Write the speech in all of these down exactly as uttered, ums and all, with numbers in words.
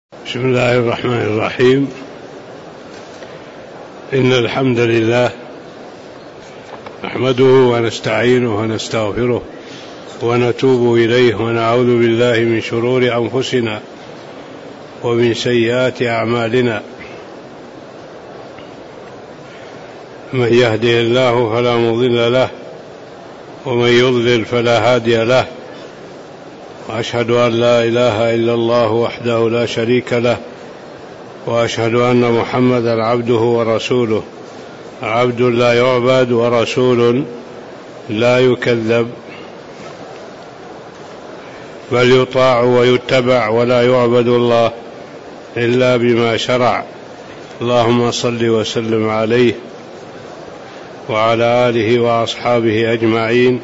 بسم الله الرحمن الرحيم. إن الحمد لله نحمده ونستعينه ونستغفره ونتوب إليه ونعوذ بالله من شرور أنفسنا ومن سيئات أعمالنا. من يهده الله فلا مضل له ومن يضلل فلا هادي له، وأشهد أن لا إله إلا الله وحده لا شريك له، وأشهد أن محمدا عبده ورسوله، عبد لا يعبد ورسول لا يكذب، بل يطاع ويتبع ولا يعبد الله إلا بما شرع. اللهم صل وسلم عليه وعلى آله وأصحابه أجمعين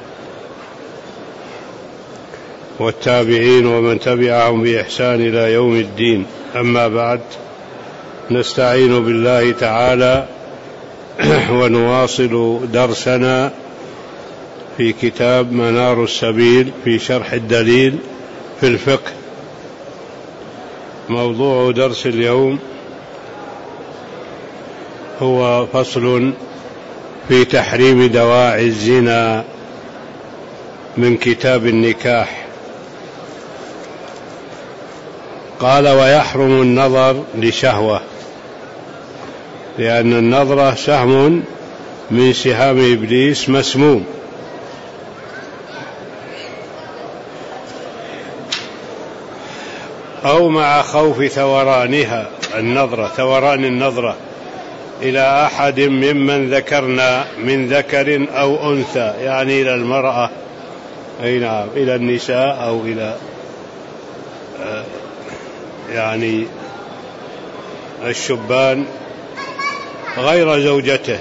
والتابعين ومن تبعهم بإحسان إلى يوم الدين. أما بعد، نستعين بالله تعالى ونواصل درسنا في كتاب منار السبيل في شرح الدليل في الفقه. موضوع درس اليوم هو فصل في تحريم دواعي الزنا من كتاب النكاح. قال: ويحرم النظر لشهوة، لأن النظرة سهم من سهام إبليس مسموم، أو مع خوف ثورانها، النظرة ثوران النظرة إلى أحد ممن ذكرنا من ذكر أو أنثى، يعني إلى المرأة، أي نعم، إلى النساء أو إلى يعني الشبان غير زوجته.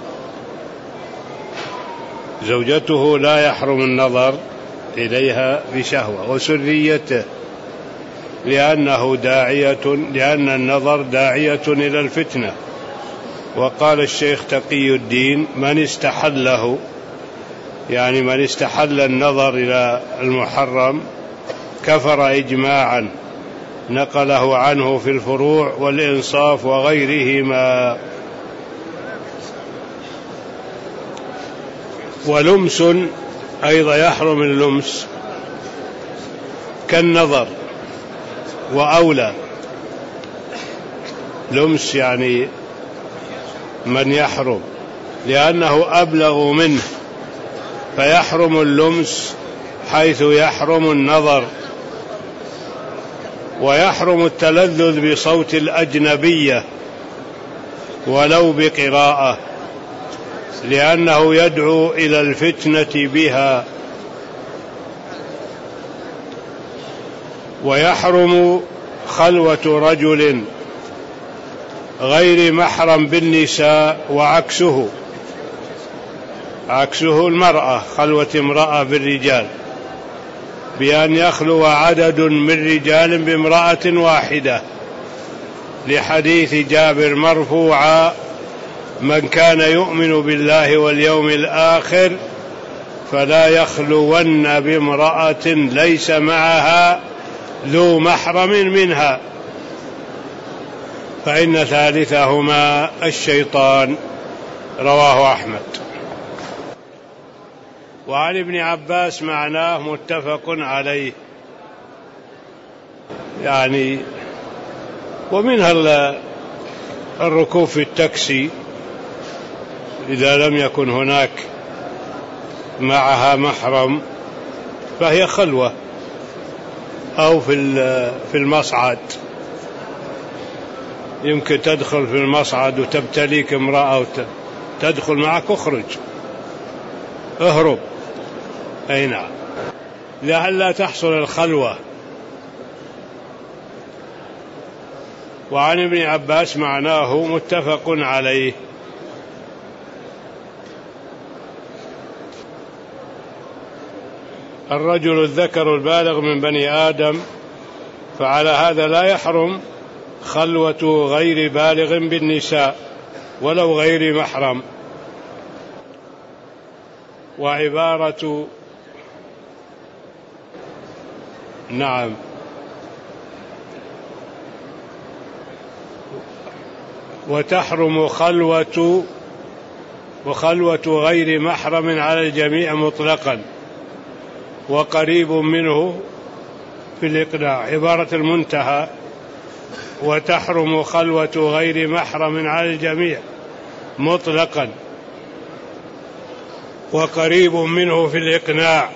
زوجته لا يحرم النظر إليها بشهوة، وسريته، لأنه داعية لأن النظر داعية إلى الفتنة. وقال الشيخ تقي الدين: من استحله، يعني من استحل النظر إلى المحرم كفر إجماعا، نقله عنه في الفروع والإنصاف وغيرهما. ولمس أيضا يحرم اللمس كالنظر، وأولى. لمس يعني من يحرم، لأنه أبلغ منه، فيحرم اللمس حيث يحرم النظر. ويحرم التلذذ بصوت الأجنبية ولو بقراءة، لأنه يدعو إلى الفتنة بها. ويحرم خلوة رجل غير محرم بالنساء، وعكسه، عكسه المرأة، خلوة امرأة بالرجال، بأن يخلو عدد من رجال بامرأة واحدة، لحديث جابر مرفوعا: من كان يؤمن بالله واليوم الآخر فلا يخلون بامرأة ليس معها ذو محرم منها، فإن ثالثهما الشيطان. رواه أحمد. وعن ابن عباس معناه متفق عليه، يعني ومنها الركوب في التاكسي إذا لم يكن هناك معها محرم، فهي خلوة، أو في في المصعد، يمكن تدخل في المصعد وتبتليك امرأة وتدخل معك، اخرج اهرب، أي نعم، لئلا تحصل الخلوة. وعن ابن عباس معناه متفق عليه. الرجل الذكر البالغ من بني آدم، فعلى هذا لا يحرم خلوة غير بالغ بالنساء ولو غير محرم. وعبارة نعم وتحرم خلوة وخلوة غير محرم على الجميع مطلقا، وقريب منه في الإقناع. عبارة المنتهى: وتحرم خلوة غير محرم على الجميع مطلقا وقريب منه في الإقناع.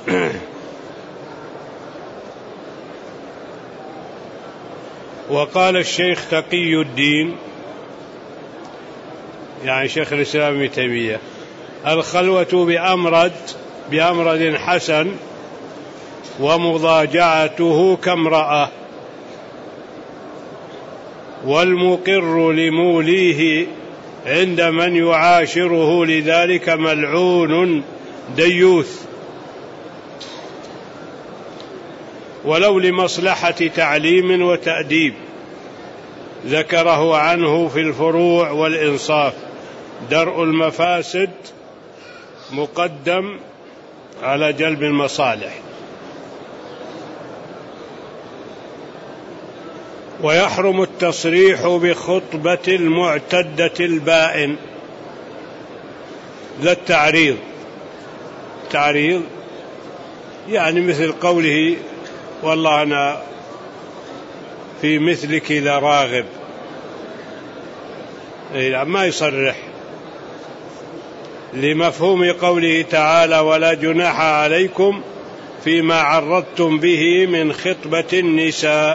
وقال الشيخ تقي الدين، يعني شيخ الإسلام ابن تيمية: الخلوة بأمرد بأمرد حسن ومضاجعته كامرأة، والمقر لموليه عند من يعاشره لذلك ملعون ديوث، ولو لمصلحة تعليم وتأديب ذكره عنه في الفروع والإنصاف: درء المفاسد مقدم على جلب المصالح. ويحرم التصريح بخطبة المعتدة البائن، لا التعريض. تعريض يعني مثل قوله: والله أنا في مثلك لراغب، ما يصرح لمفهوم قوله تعالى: ولا جناح عليكم فيما عرضتم به من خطبة النساء.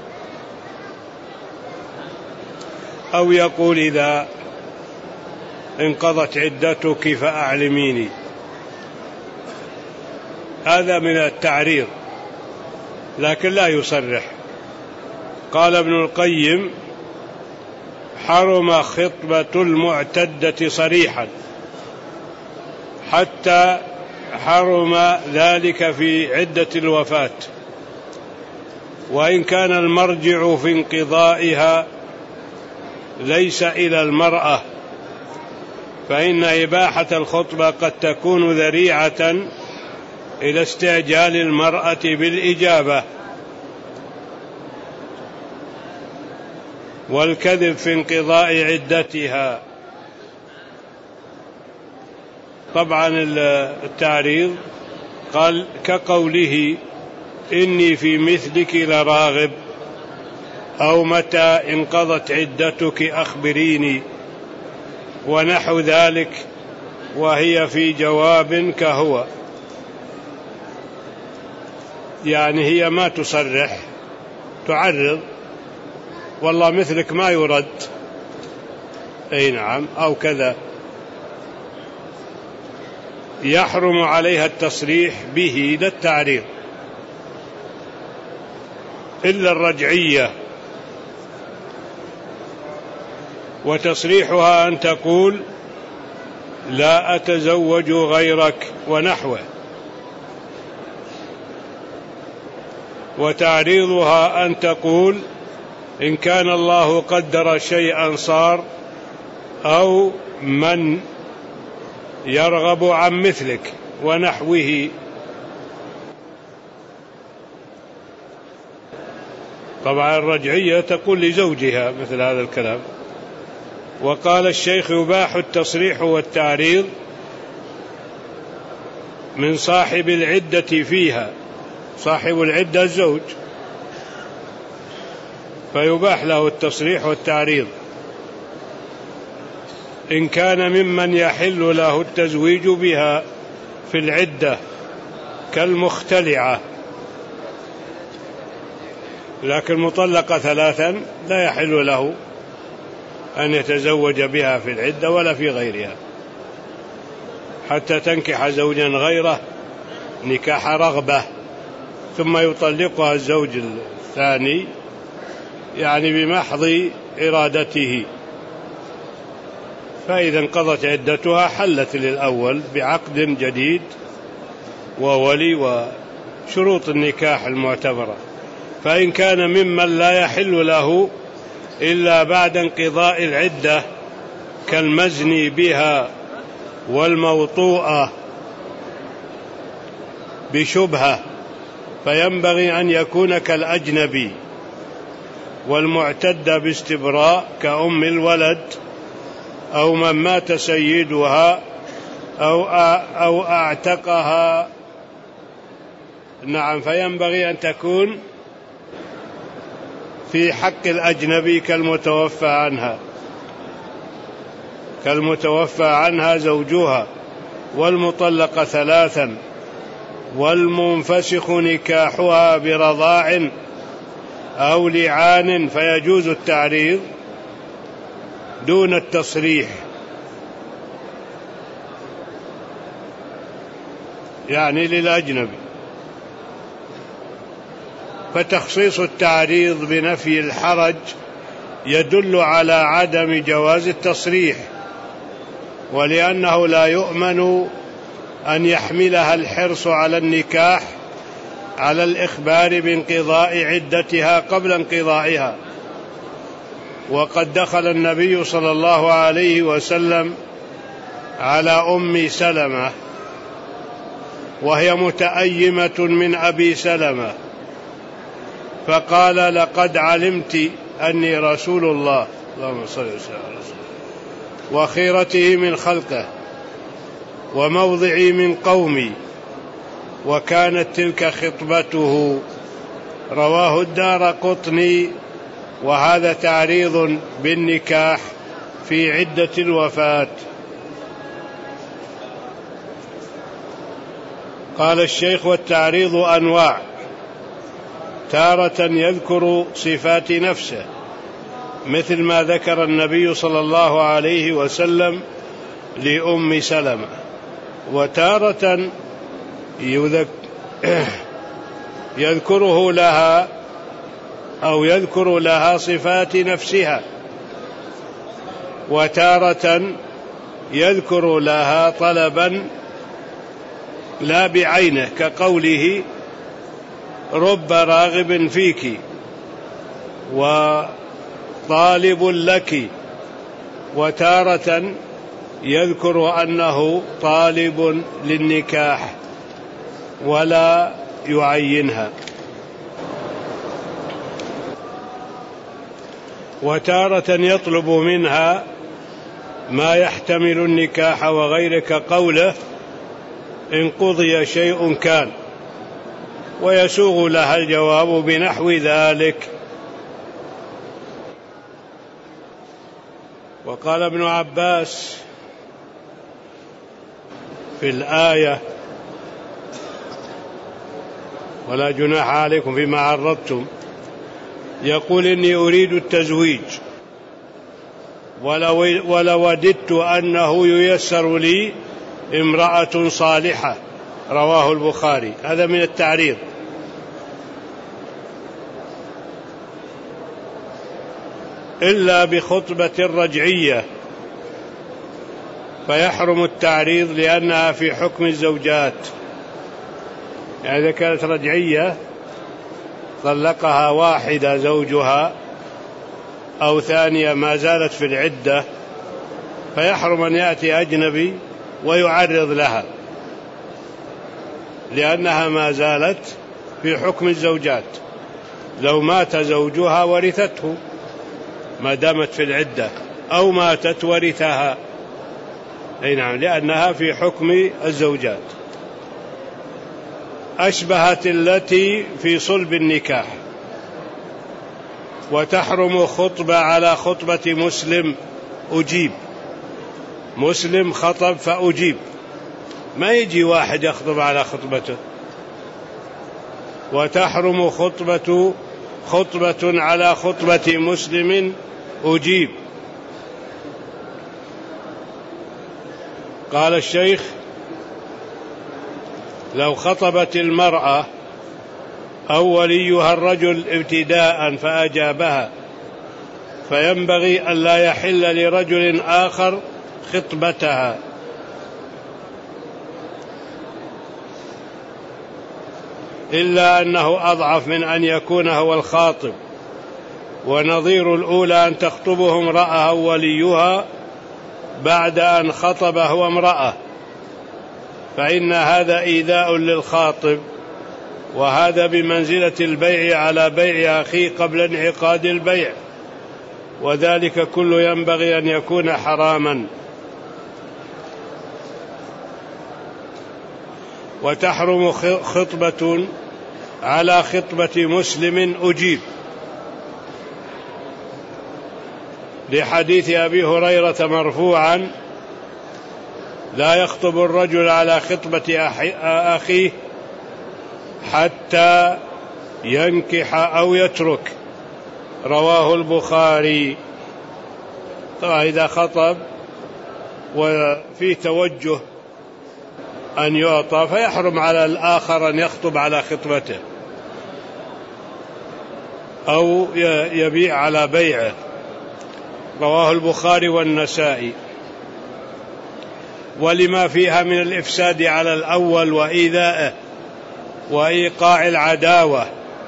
أو يقول: إذا انقضت عدتك فأعلميني. هذا من التعريض لكن لا يصرح. قال ابن القيم: حرم خطبة المعتدة صريحا، حتى حرم ذلك في عدة الوفاة، وإن كان المرجع في انقضائها ليس إلى المرأة، فإن إباحة الخطبة قد تكون ذريعة إلى استعجال المرأة بالإجابة، والكذب في انقضاء عدتها. طبعا التعريض قال كقوله: إني في مثلك لراغب، أو متى انقضت عدتك أخبريني، ونحو ذلك، وهي في جواب كهو، يعني هي ما تصرح، تعرض: والله مثلك ما يرد، أي نعم، أو كذا. يحرم عليها التصريح به لا التعريض، إلا الرجعية، وتصريحها أن تقول: لا أتزوج غيرك ونحوه. وتعريضها أن تقول: إن كان الله قدر شيئا صار، أو من يرغب عن مثلك ونحوه. طبعا الرجعية تقول لزوجها مثل هذا الكلام. وقال الشيخ: يباح التصريح والتعريض من صاحب العدة فيها. صاحب العدة الزوج، فيباح له التصريح والتعريض إن كان ممن يحل له التزويج بها في العدة كالمختلعة، لكن مطلقة ثلاثا لا يحل له أن يتزوج بها في العدة ولا في غيرها حتى تنكح زوجا غيره نكاح رغبة، ثم يطلقها الزوج الثاني يعني بمحض إرادته. فإذا انقضت عدتها حلت للأول بعقد جديد وولي وشروط النكاح المعتبرة. فإن كان ممن لا يحل له إلا بعد انقضاء العدة كالمزني بها والموطوءة بشبهة، فينبغي أن يكون كالأجنبي، والمعتدة باستبراء كأم الولد أو من مات سيدها أو أو أعتقها. نعم، فينبغي أن تكون في حق الأجنبي كالمتوفى عنها كالمتوفى عنها زوجها، والمطلقة ثلاثا، والمنفسخ نكاحها برضاع أو لعان، فيجوز التعريض دون التصريح، يعني للأجنبي. فتخصيص التعريض بنفي الحرج يدل على عدم جواز التصريح، ولأنه لا يؤمن أن يحملها الحرص على النكاح على الإخبار بانقضاء عدتها قبل انقضائها. وقد دخل النبي صلى الله عليه وسلم على أم سلمة وهي متأيمة من أبي سلمة، فقال: لقد علمت أني رسول الله، اللهم صل وسلم على رسول الله، وخيرته من خلقه، وموضعي من قومي، وكانت تلك خطبته. رواه الدارقطني. وهذا تعريض بالنكاح في عدة الوفاة. قال الشيخ: والتعريض أنواع، تارة يذكر صفات نفسه مثل ما ذكر النبي صلى الله عليه وسلم لأم سلمة، وتارة يذكره لها أو يذكر لها صفات نفسها، وتارة يذكر لها طلبا لا بعينه كقوله: رب راغب فيك وطالب لك. وتارة يذكر أنه طالب للنكاح ولا يعينها. وتارة يطلب منها ما يحتمل النكاح وغيره كقوله: إن قضي شيء كان، ويسوغ لها الجواب بنحو ذلك. وقال ابن عباس في الآية: ولا جناح عليكم فيما عرضتم، يقول: إني أريد التزويج ولوددت أنه ييسر لي امرأة صالحة. رواه البخاري. هذا من التعريض. إلا بخطبة رجعية فيحرم التعريض لأنها في حكم الزوجات. يعني إذا كانت رجعية طلقها واحدة زوجها أو ثانية ما زالت في العدة، فيحرم أن يأتي أجنبي ويعرض لها، لأنها ما زالت في حكم الزوجات. لو مات زوجها ورثته ما دامت في العدة، أو ماتت ورثها، أي نعم، لأنها في حكم الزوجات. أشبهت التي في صلب النكاح. وتحرم خطبة على خطبة مسلم أجيب. مسلم خطب فأجيب، ما يجي واحد يخطب على خطبته. وتحرم خطبة خطبة على خطبة مسلم أجيب. قال الشيخ: لو خطبت المرأة أو وليها الرجل ابتداء فأجابها، فينبغي ألا يحل لرجل آخر خطبتها، إلا أنه أضعف من أن يكون هو الخاطب. ونظير الأولى أن تخطبه امرأة وليها بعد أن خطب هو امرأة، فإن هذا إيذاء للخاطب وهذا بمنزلة البيع على بيع أخيه قبل انعقاد البيع، وذلك كله ينبغي أن يكون حراما. وتحرم خطبة على خطبة مسلم أجيب، لحديث أبي هريرة مرفوعا: لا يخطب الرجل على خطبة أخيه حتى ينكح أو يترك، رواه البخاري. طبعا إذا خطب وفي توجه أن يعطى فيحرم على الآخر أن يخطب على خطبته أو يبيع على بيعه، رواه البخاري والنسائي. ولما فيها من الإفساد على الأول وإيذائه وإيقاع العداوة.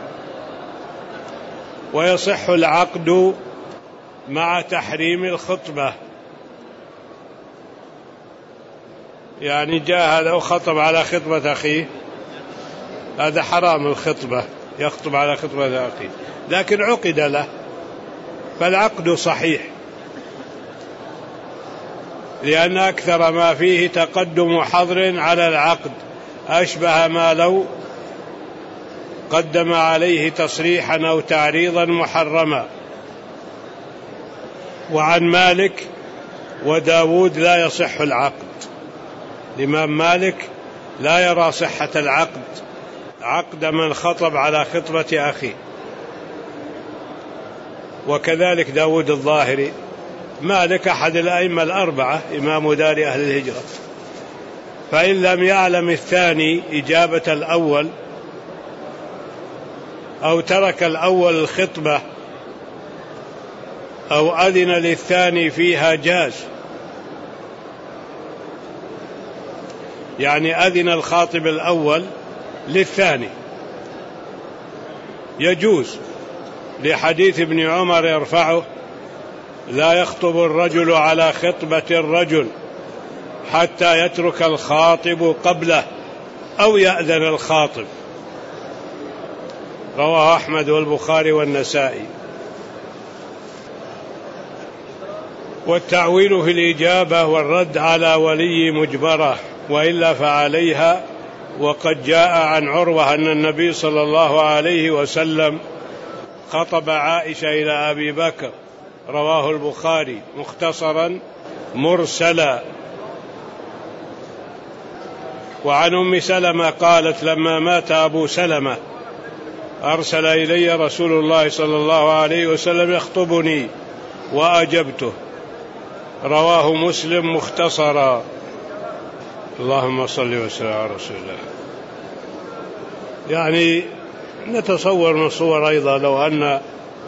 ويصح العقد مع تحريم الخطبة، يعني جاء هذا وخطب على خطبة أخيه، هذا حرام الخطبة، يخطب على خطبة أخيه، لكن عقد له فالعقد صحيح، لأن أكثر ما فيه تقدم حظر على العقد، أشبه ما لو قدم عليه تصريحا أو تعريضا محرما. وعن مالك وداود لا يصح العقد، الإمام مالك لا يرى صحة العقد، عقد من خطب على خطبة أخيه، وكذلك داود الظاهري. مالك أحد الأئمة الأربعة، إمام دار أهل الهجرة، فإن لم يعلم الثاني إجابة الأول أو ترك الأول الخطبة أو أذن للثاني فيها جاز، يعني أذن الخاطب الأول للثاني يجوز، لحديث ابن عمر يرفعه: لا يخطب الرجل على خطبة الرجل حتى يترك الخاطب قبله أو يأذن الخاطب، رواه أحمد والبخاري والنسائي. والتعويل في الإجابة والرد على ولي مجبرة، وإلا فعليها. وقد جاء عن عروة أن النبي صلى الله عليه وسلم خطب عائشة إلى أبي بكر، رواه البخاري مختصرا مرسلا. وعن أم سلمة قالت: لما مات أبو سلمة أرسل إلي رسول الله صلى الله عليه وسلم يخطبني وأجبته، رواه مسلم مختصرا. اللهم صل وسلم على رسول الله. يعني نتصور من صور أيضا لو أن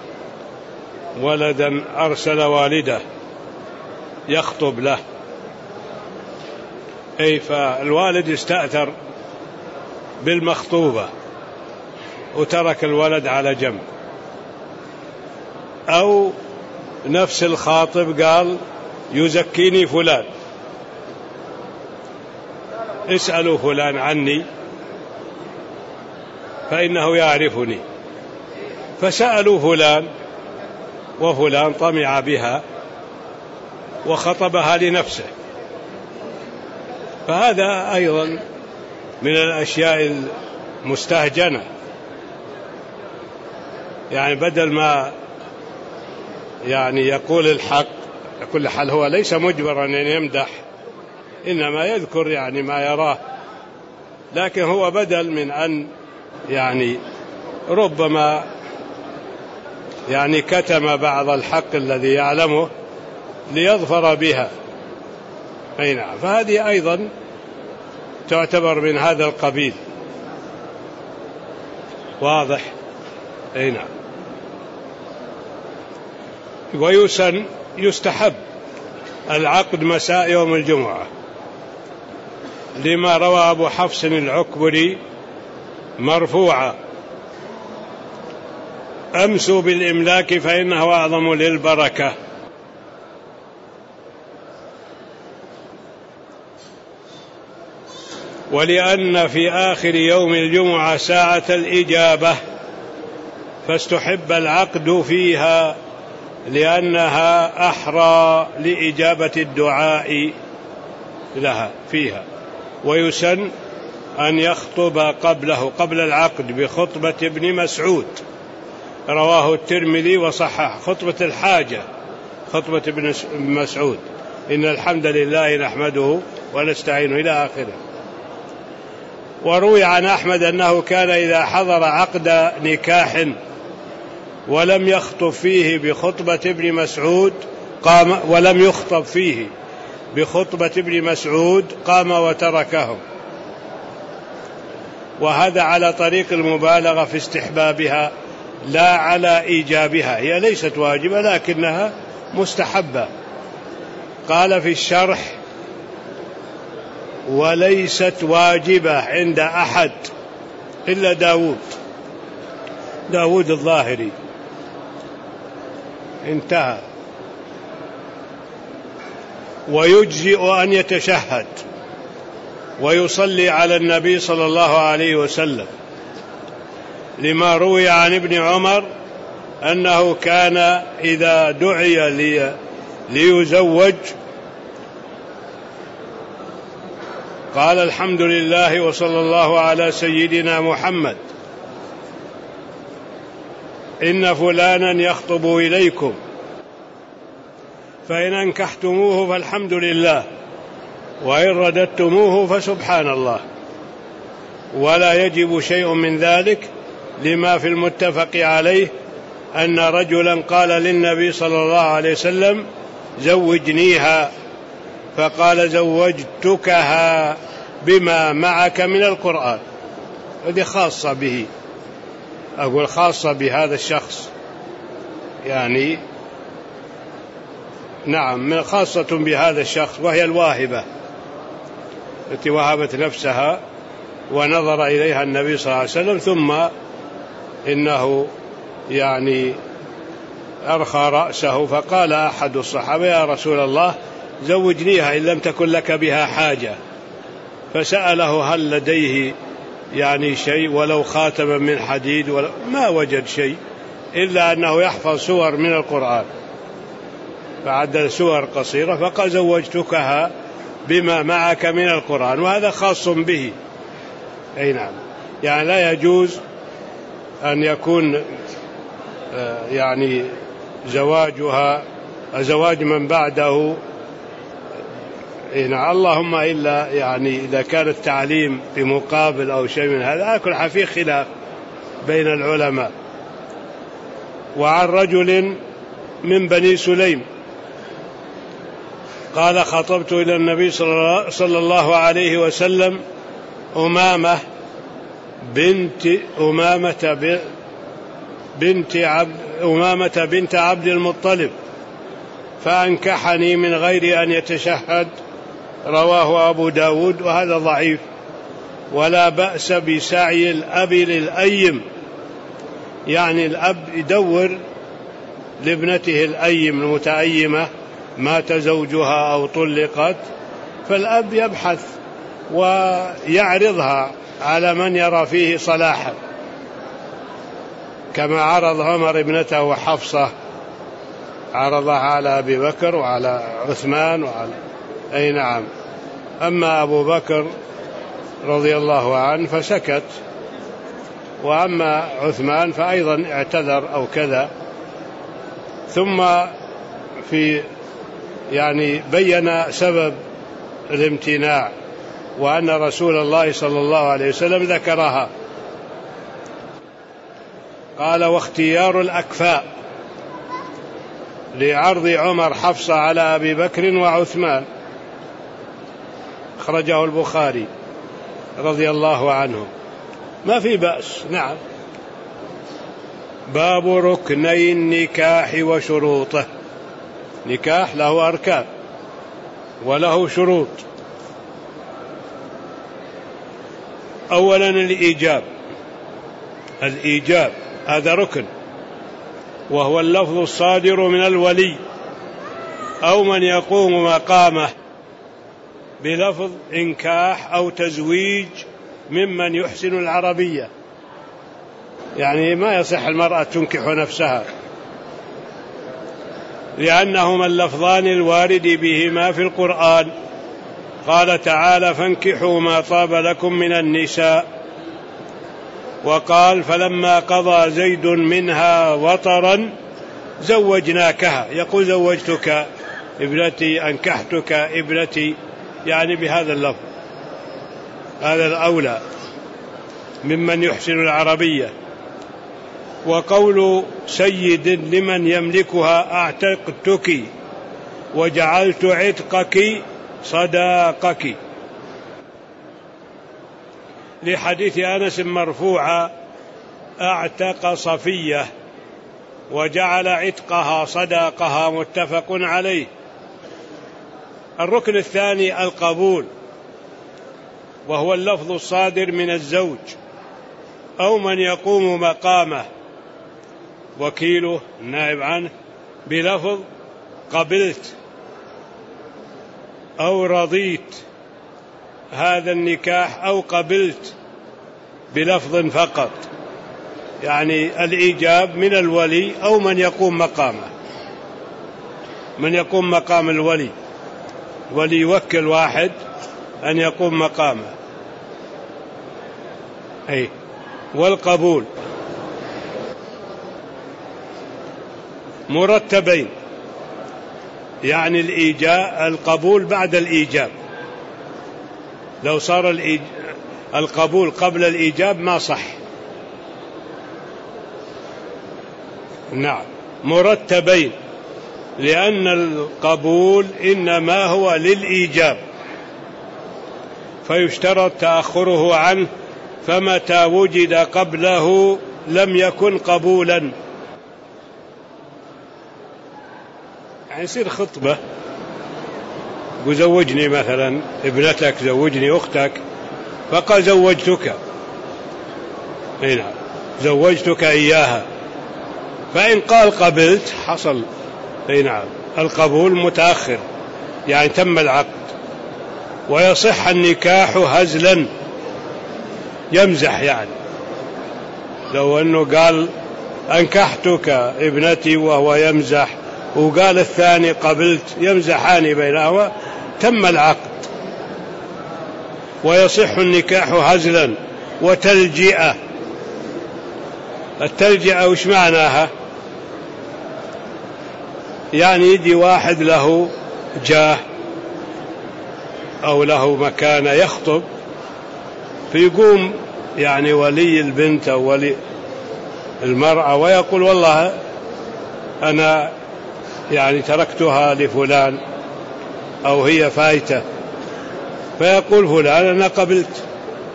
ولدا أرسل والده يخطب له، أي فالوالد استأثر بالمخطوبة وترك الولد على جنب، أو نفس الخاطب قال: يزكيني فلان، اسألوا فلان عني فإنه يعرفني، فسألوا فلان وفلان طمع بها وخطبها لنفسه، فهذا أيضا من الأشياء المستهجنة. يعني بدل ما يعني يقول الحق، كل حال هو ليس مجبرا أن يمدح، إنما يذكر يعني ما يراه، لكن هو بدل من أن يعني ربما يعني كتم بعض الحق الذي يعلمه ليظفر بها. أي نعم، فهذه أيضا تعتبر من هذا القبيل. واضح؟ أي نعم. ويسن يستحب العقد مساء يوم الجمعة، لما روى أبو حفص العكبري مرفوعا: أمسوا بالإملاك فإنه أعظم للبركة. ولأن في آخر يوم الجمعة ساعة الإجابة فاستحب العقد فيها لأنها أحرى لإجابة الدعاء لها فيها. ويسن أن يخطب قبله قبل العقد بخطبة ابن مسعود، رواه الترمذي وصحح، خطبة الحاجة، خطبة ابن مسعود، إن الحمد لله نحمده ونستعينه إلى آخره. وروي عن أحمد أنه كان إذا حضر عقد نكاح ولم يخطب فيه بخطبة ابن مسعود قام ولم يخطب فيه بخطبة ابن مسعود قام وتركهم، وهذا على طريق المبالغة في استحبابها لا على إيجابها، هي ليست واجبة لكنها مستحبة. قال في الشرح: وليست واجبة عند أحد إلا داود داود الظاهري. انتهى. ويجزئ أن يتشهد ويصلي على النبي صلى الله عليه وسلم، لما روي عن ابن عمر أنه كان إذا دعي لي ليزوج قال: الحمد لله وصلى الله على سيدنا محمد، إن فلانا يخطب إليكم، فإن أنكحتموه فالحمد لله، وإن رددتموه فسبحان الله. ولا يجب شيء من ذلك، لما في المتفق عليه أن رجلا قال للنبي صلى الله عليه وسلم: زوجنيها، فقال: زوجتكها بما معك من القرآن. هذه خاصة به، أقول خاصة بهذا الشخص، يعني نعم من خاصة بهذا الشخص، وهي الواهبة التي وهبت نفسها ونظر إليها النبي صلى الله عليه وسلم، ثم إنه يعني أرخى رأسه فقال أحد الصحابة: يا رسول الله زوجنيها إن لم تكن لك بها حاجة. فسأله: هل لديه يعني شيء ولو خاتما من حديد؟ ولا ما وجد شيء إلا أنه يحفظ سور من القرآن، فعد سور قصيرة، فقال: زوجتكها بما معك من القرآن، وهذا خاص به. أي نعم، يعني لا يجوز أن يكون يعني زواجها زواج من بعده، نعم، اللهم إلا يعني إذا كان التعليم بمقابل أو شيء من هذا، أكل فيه خلاف بين العلماء. وعن رجل من بني سليم قال: خطبت إلى النبي صلى الله عليه وسلم أمامة بنت أمامة بنت عبد أمامة بنت عبد المطلب، فأنكحني من غير أن يتشهد، رواه أبو داود، وهذا ضعيف. ولا بأس بسعي الأب للأيم، يعني الأب يدور لابنته الأيم المتأيمة مات زوجها أو طلقت، فالأب يبحث ويعرضها على من يرى فيه صلاحا، كما عرض عمر ابنته حفصة، عرضها على أبي بكر وعلى عثمان وعلى أي نعم. أما أبو بكر رضي الله عنه فسكت، وأما عثمان فأيضا اعتذر أو كذا. ثم في يعني بين سبب الامتناع، وأن رسول الله صلى الله عليه وسلم ذكرها، قال: واختيار الأكفاء لعرض عمر حفصة على أبي بكر وعثمان، أخرجه البخاري رضي الله عنه، ما في بأس. نعم. باب ركني النكاح وشروطه. نكاح له أركان وله شروط. أولا الإيجاب. الإيجاب هذا ركن، وهو اللفظ الصادر من الولي أو من يقوم مقامه بلفظ إنكاح أو تزويج ممن يحسن العربية، يعني ما يصح المرأة تنكح نفسها، لأنهما اللفظان الوارد بهما في القرآن. قال تعالى: فانكحوا ما طاب لكم من النساء. وقال: فلما قضى زيد منها وطرا زوجناكها، يقول زوجتك ابنتي، أنكحتك ابنتي، يعني بهذا اللفظ، هذا الأولى ممن يحسن العربية. وقول سيد لمن يملكها: أعتقتك وجعلت عتقك صداقك، لحديث أنس مرفوعا: أعتق صفية وجعل عتقها صداقها، متفق عليه. الركن الثاني القبول، وهو اللفظ الصادر من الزوج أو من يقوم مقامه وكيله النائب عنه بلفظ قبلت أو رضيت هذا النكاح، أو قبلت بلفظ فقط، يعني الإيجاب من الولي أو من يقوم مقامه، من يقوم مقام الولي، ولي يوكل واحد أن يقوم مقامه. أي والقبول مرتبين، يعني الإيجاب القبول بعد الإيجاب. لو صار القبول قبل الإيجاب ما صح. نعم، مرتبين، لأن القبول إنما هو للإيجاب، فيشترط تأخره عنه، فمتى وجد قبله لم يكن قبولا. يعني يصير خطبة، وزوجني مثلا ابنتك، زوجني أختك، فقال زوجتك، هنا زوجتك إياها، فإن قال قبلت حصل نعم القبول متأخر، يعني تم العقد، ويصح النكاح هزلا، يمزح، يعني لو أنه قال أنكحتك ابنتي وهو يمزح، وقال الثاني قبلت، يمزحان بينهما، تم العقد. ويصح النكاح هزلا وتلجئة. التلجئة وش معناها؟ يعني يجي واحد له جاه أو له مكان يخطب، فيقوم يعني ولي البنت أو ولي المرأة ويقول: والله أنا يعني تركتها لفلان، أو هي فايتة، فيقول فلان: أنا قبلت.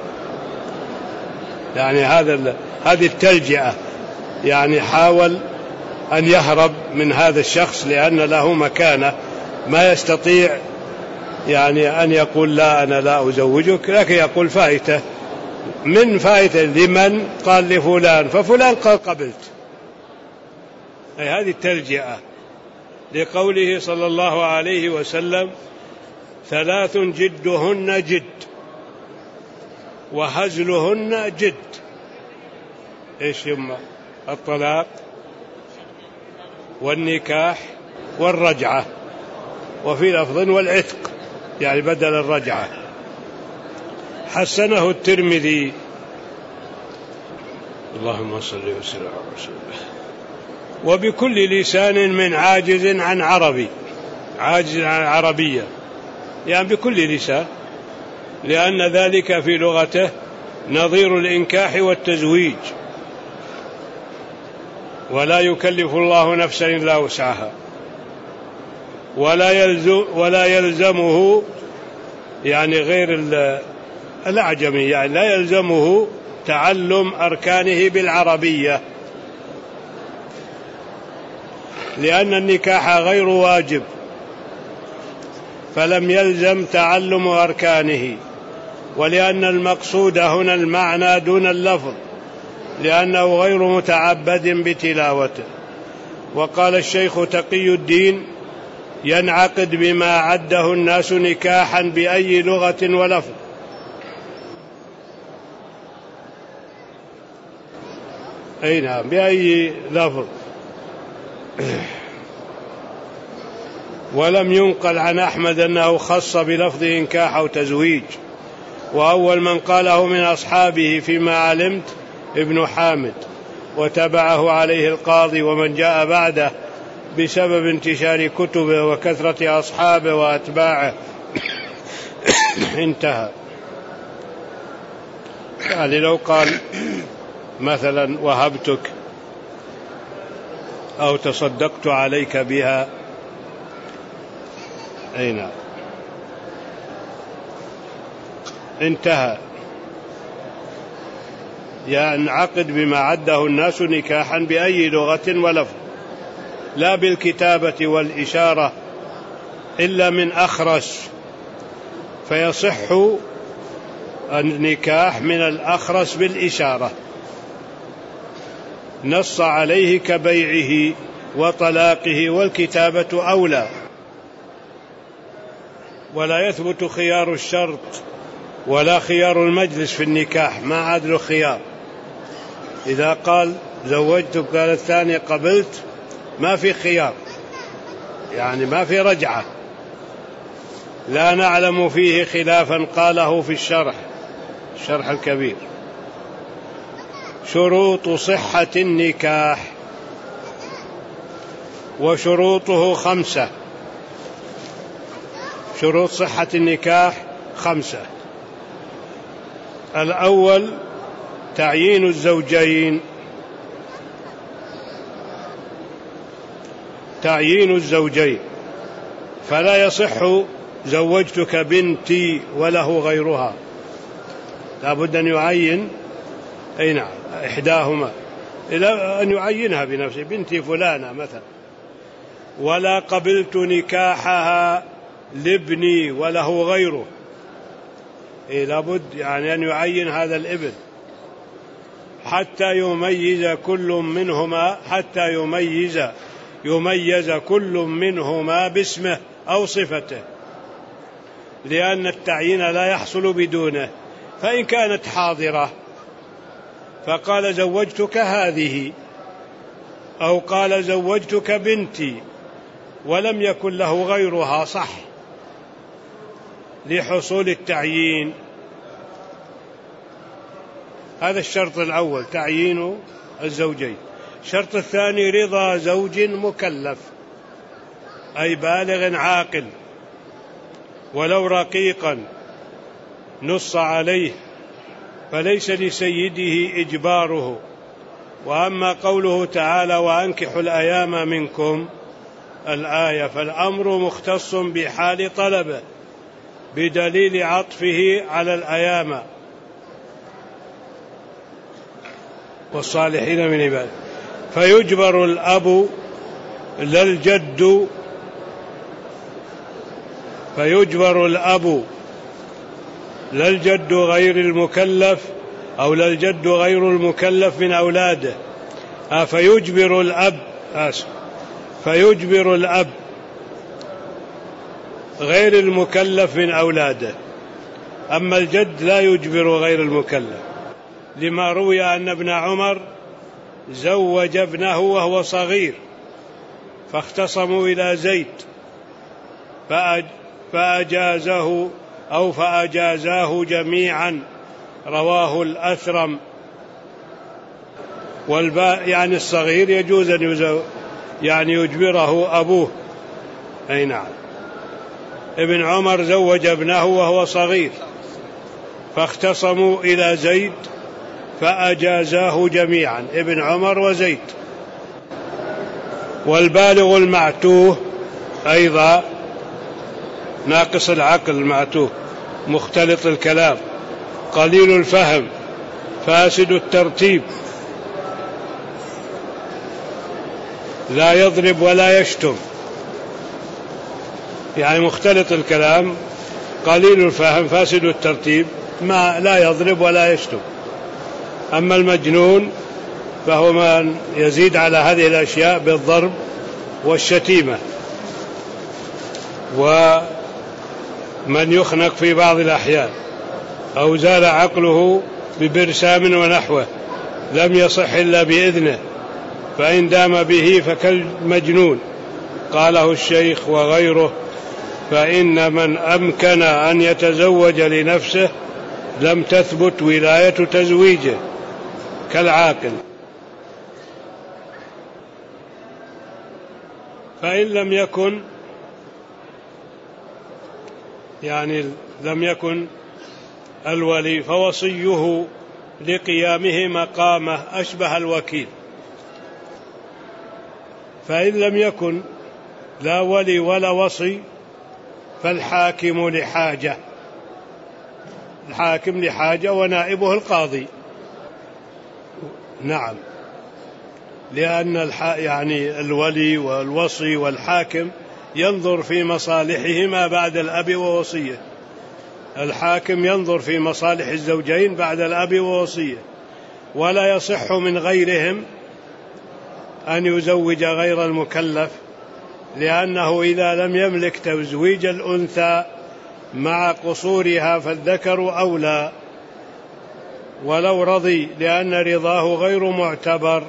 يعني هذا هذه التلجئة، يعني حاول أن يهرب من هذا الشخص لأن له مكانة، ما يستطيع يعني أن يقول: لا أنا لا أزوجك، لكن يقول فايتة، من فايتة لمن؟ قال لفلان، ففلان قال قبلت. أي هذه التلجئة، لقوله صلى الله عليه وسلم: ثلاث جدهن جد وهزلهن جد. إيش هم؟ الطلاق والنكاح والرجعة، وفي لفظ والعتق، يعني بدل الرجعة. حسنه الترمذي. اللهم صل وسلم على رسول الله. وبكل لسان من عاجز عن عربي، عاجز عن عربية، يعني بكل لسان، لأن ذلك في لغته نظير الإنكاح والتزويج، ولا يكلف الله نفسا إلا وسعها، ولا يلزم ولا يلزمه يعني غير الأعجمي، يعني لا يلزمه تعلم أركانه بالعربية، لأن النكاح غير واجب، فلم يلزم تعلم أركانه، ولأن المقصود هنا المعنى دون اللفظ، لأنه غير متعبد بتلاوته. وقال الشيخ تقي الدين ينعقد بما عده الناس نكاحا بأي لغة ولفظ. أي نعم، بأي لفظ. ولم ينقل عن أحمد أنه خص بلفظ إنكاح أو تزويج، وأول من قاله من أصحابه فيما علمت ابن حامد، وتبعه عليه القاضي ومن جاء بعده بسبب انتشار كتبه وكثرة أصحابه وأتباعه. انتهى. يعني لو قال مثلا وهبتك أو تصدقت عليك بها، أي نعم، انتهى. ينعقد بما عده الناس نكاحا بأي لغة ولفظ، لا بالكتابة والإشارة إلا من أخرس، فيصح النكاح من الأخرس بالإشارة، نص عليه كبيعه وطلاقه، والكتابة أولى. ولا يثبت خيار الشرط ولا خيار المجلس في النكاح، ما عاد له خيار. إذا قال زوجتك قال الثاني قبلت، ما في خيار، يعني ما في رجعة. لا نعلم فيه خلافا قاله في الشرح الشرح الكبير. شروط صحة النكاح، وشروطه خمسة. شروط صحة النكاح خمسة. الأول تعيين الزوجين، تعيين الزوجين، فلا يصح زوجتك بنتي وله غيرها، لا بد أن يعين، أي نعم، إحداهما، إلى أن يعينها بنفسه، بنتي فلانة مثلا. ولا قبلت نكاحها لابني وله غيره، إيه لابد يعني أن يعين هذا الابن حتى يميز كل منهما، حتى يميز يميز كل منهما باسمه أو صفته، لأن التعيين لا يحصل بدونه. فإن كانت حاضرة فقال زوجتك هذه، أو قال زوجتك بنتي ولم يكن له غيرها، صح لحصول التعيين. هذا الشرط الأول، تعيين الزوجين. الشرط الثاني رضا زوج مكلف، أي بالغ عاقل، ولو رقيقا نص عليه فليس لسيده إجباره. وأما قوله تعالى وأنكحوا الأيام منكم الآية، فالأمر مختص بحال طلبه بدليل عطفه على الأيام والصالحين من عباده. فيجبر الأب لا الجد، فيجبر الأب لا الجد غير المكلف، أو لا الجد غير المكلف من أولاده. آه فيجبر الأب آسف فيجبر الأب غير المكلف من أولاده. أما الجد لا يجبر غير المكلف، لما روي أن ابن عمر زوج ابنه وهو صغير، فاختصموا إلى زيد فأجازه أو فأجازاه جميعا، رواه الأثرم. والباء يعني الصغير يجوز أن يزوج، يعني يجبره أبوه. أي نعم. ابن عمر زوج ابنه وهو صغير، فاختصموا إلى زيد فأجازاه جميعا، ابن عمر وزيد. والبالغ المعتوه أيضا ناقص العقل، المعتوه مختلط الكلام، قليل الفهم، فاسد الترتيب، لا يضرب ولا يشتم، يعني مختلط الكلام، قليل الفهم، فاسد الترتيب، ما لا يضرب ولا يشتم. أما المجنون فهو من يزيد على هذه الأشياء بالضرب والشتيمة. ومن يخنق في بعض الأحيان أو زال عقله ببرسام ونحوه لم يصح إلا بإذنه، فإن دام به فكالمجنون. قاله الشيخ وغيره، فإن من أمكن أن يتزوج لنفسه لم تثبت ولاية تزويجه كالعاقل. فإن لم يكن يعني لم يكن الولي فوصيه لقيامه مقامه أشبه الوكيل. فإن لم يكن لا ولي ولا وصي فالحاكم لحاجة، الحاكم لحاجة ونائبه القاضي. نعم، لأن الح... يعني الولي والوصي والحاكم ينظر في مصالحهما بعد الأب ووصيه. الحاكم ينظر في مصالح الزوجين بعد الأب ووصيه، ولا يصح من غيرهم أن يزوج غير المكلف، لأنه إذا لم يملك تزويج الأنثى مع قصورها فالذكر أولى ولو رضي، لأن رضاه غير معتبر.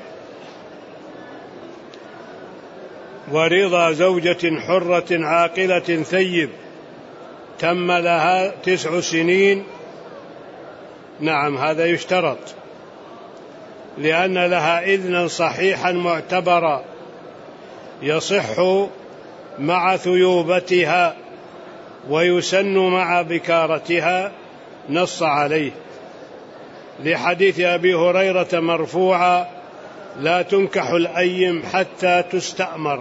ورضا زوجة حرة عاقلة ثيب تم لها تسع سنين، نعم هذا يشترط، لأن لها إذنا صحيحا معتبرا يصح مع ثيوبتها ويسن مع بكارتها، نص عليه لحديث أبي هريرة مرفوعا: لا تنكح الأيم حتى تستأمر،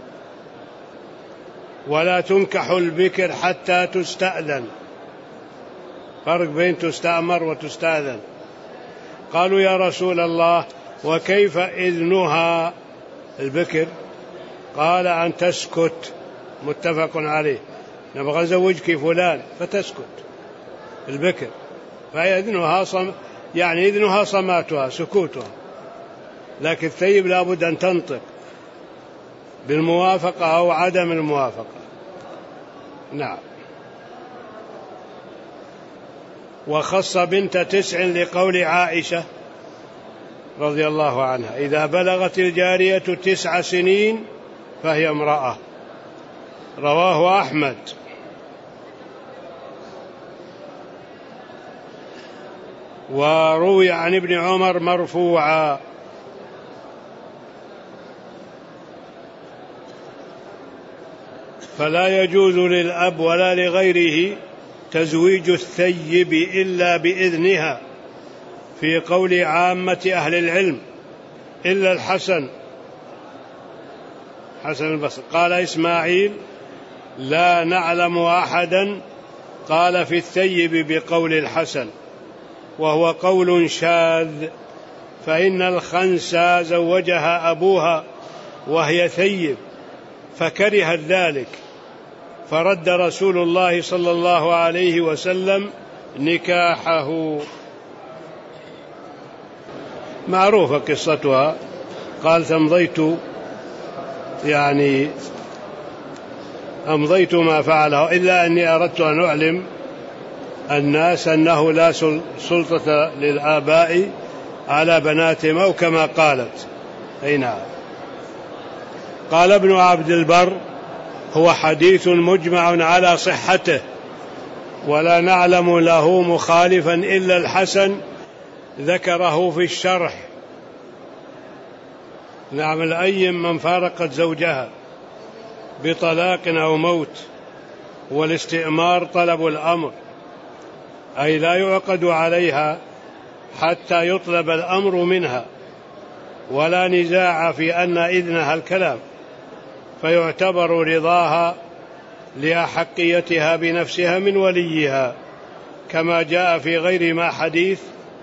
ولا تنكح البكر حتى تستأذن. فرق بين تستأمر وتستأذن. قالوا يا رسول الله وكيف إذنها البكر؟ قال أن تسكت، متفق عليه. نبغى نزوجك فلان فتسكت البكر، فإذنها صم يعني إذنها صماتها سكوتها، لكن الثيب لابد أن تنطق بالموافقة أو عدم الموافقة. نعم. وخص بنت تسع لقول عائشة رضي الله عنها: إذا بلغت الجارية تسع سنين فهي امرأة. رواه أحمد. وروي عن ابن عمر مرفوعا: فلا يجوز للأب ولا لغيره تزويج الثيب إلا بإذنها، في قول عامة أهل العلم إلا الحسن حسن البصري. قال إسماعيل: لا نعلم أحدا قال في الثيب بقول الحسن، وهو قول شاذ، فإن الخنسى زوجها أبوها وهي ثيب فكرهت ذلك، فرد رسول الله صلى الله عليه وسلم نكاحه. معروفة قصتها. قال: أمضيت يعني أمضيت ما فعله، إلا أني أردت أن أعلم الناس أنه لا سلطة للآباء على بناتهم، أو كما قالت. أي نعم. قال ابن عبد البر: هو حديث مجمع على صحته، ولا نعلم له مخالفا إلا الحسن ذكره في الشرح. نعم. الأيم من فارقت زوجها بطلاق أو موت، والاستئمار طلب الأمر، أي لا يعقد عليها حتى يطلب الأمر منها، ولا نزاع في أن إذنها الكلام، فيعتبر رضاها لأحقيتها بنفسها من وليها، كما جاء في غير ما حديث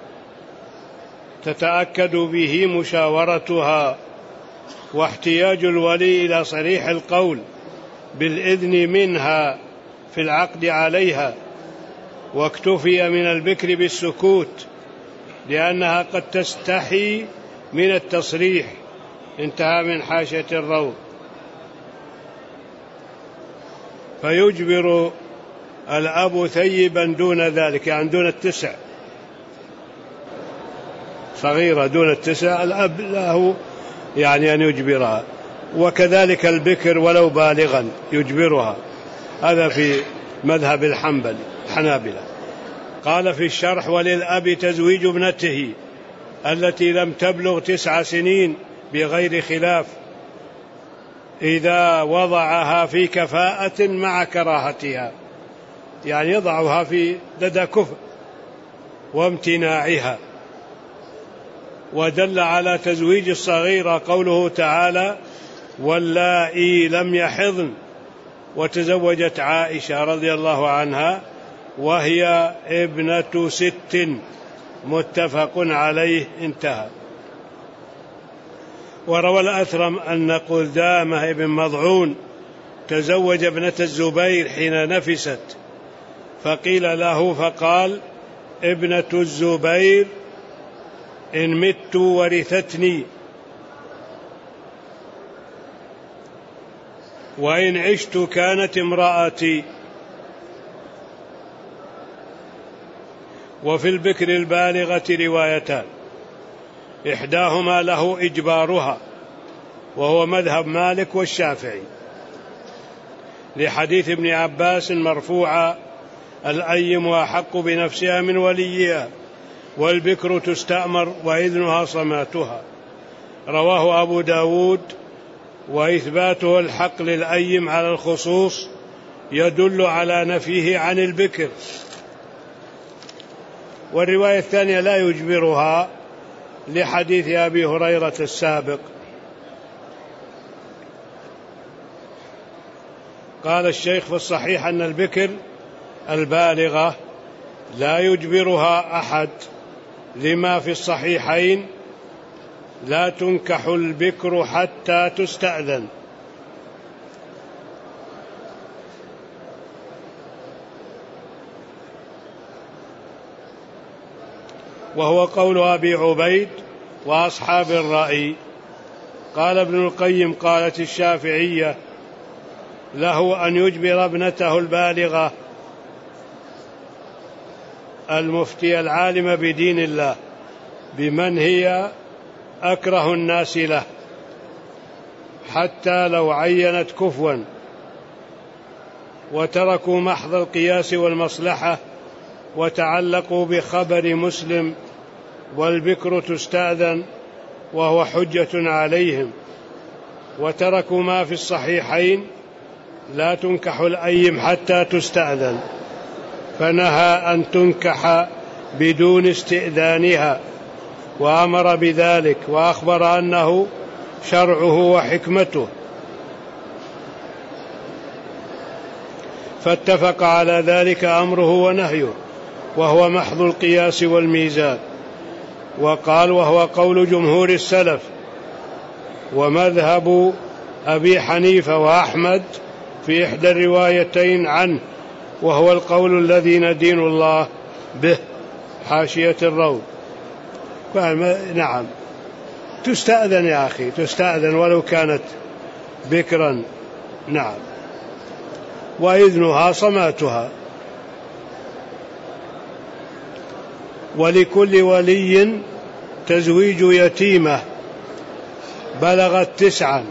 تتأكد به مشاورتها، واحتياج الولي إلى صريح القول بالإذن منها في العقد عليها، واكتفي من البكر بالسكوت لأنها قد تستحي من التصريح. انتهى من حاشية الروض. فيجبر الأب ثيبا دون ذلك، يعني دون التسع، صغيرة دون التسع الأب له يعني أن يجبرها، وكذلك البكر ولو بالغا يجبرها. هذا في مذهب الحنبل الحنابلة. قال في الشرح: وللأب تزويج ابنته التي لم تبلغ تسع سنين بغير خلاف إذا وضعها في كفاءة مع كراهتها، يعني يضعها في لدى كفء وامتناعها. ودل على تزويج الصغيرة قوله تعالى: واللائي لم يحضن، وتزوجت عائشة رضي الله عنها وهي ابنة ست، متفق عليه. انتهى. وروى الأثرم أن قدامة بن مضعون تزوج ابنة الزبير حين نفست، فقيل له فقال: ابنة الزبير إن مت ورثتني، وإن عشت كانت امرأتي. وفي البكر البالغة روايتان، إحداهما له إجبارها وهو مذهب مالك والشافعي، لحديث ابن عباس مرفوعا: الأيم أحق بنفسها من وليها، والبكر تستأمر وإذنها صماتها. رواه أبو داود. وإثباته الحق للأيم على الخصوص يدل على نفيه عن البكر. والرواية الثانية لا يجبرها، لحديث أبي هريرة السابق. قال الشيخ: في الصحيح أن البكر البالغة لا يجبرها أحد، لما في الصحيحين: لا تنكح البكر حتى تستأذن. وهو قول أبي عبيد وأصحاب الرأي. قال ابن القيم: قالت الشافعية: له أن يجبر ابنته البالغة المفتي العالم بدين الله بمن هي أكره الناس له، حتى لو عينت كفوا، وتركوا محض القياس والمصلحة وتعلقوا بخبر مسلم: والبكر تستأذن، وهو حجة عليهم، وتركوا ما في الصحيحين: لا تنكح الأيم حتى تستأذن، فنهى أن تنكح بدون استئذانها، وأمر بذلك، وأخبر أنه شرعه وحكمته، فاتفق على ذلك أمره ونهيه، وهو محض القياس والميزان. وقال: وهو قول جمهور السلف ومذهب أبي حنيفة وأحمد في إحدى الروايتين عنه، وهو القول الذي ندين الله به. حاشية الروض. نعم، تستأذن يا أخي، تستأذن ولو كانت بكرا. نعم، وإذنها صماتها. ولكل ولي تزويج يتيمة بلغت تسعا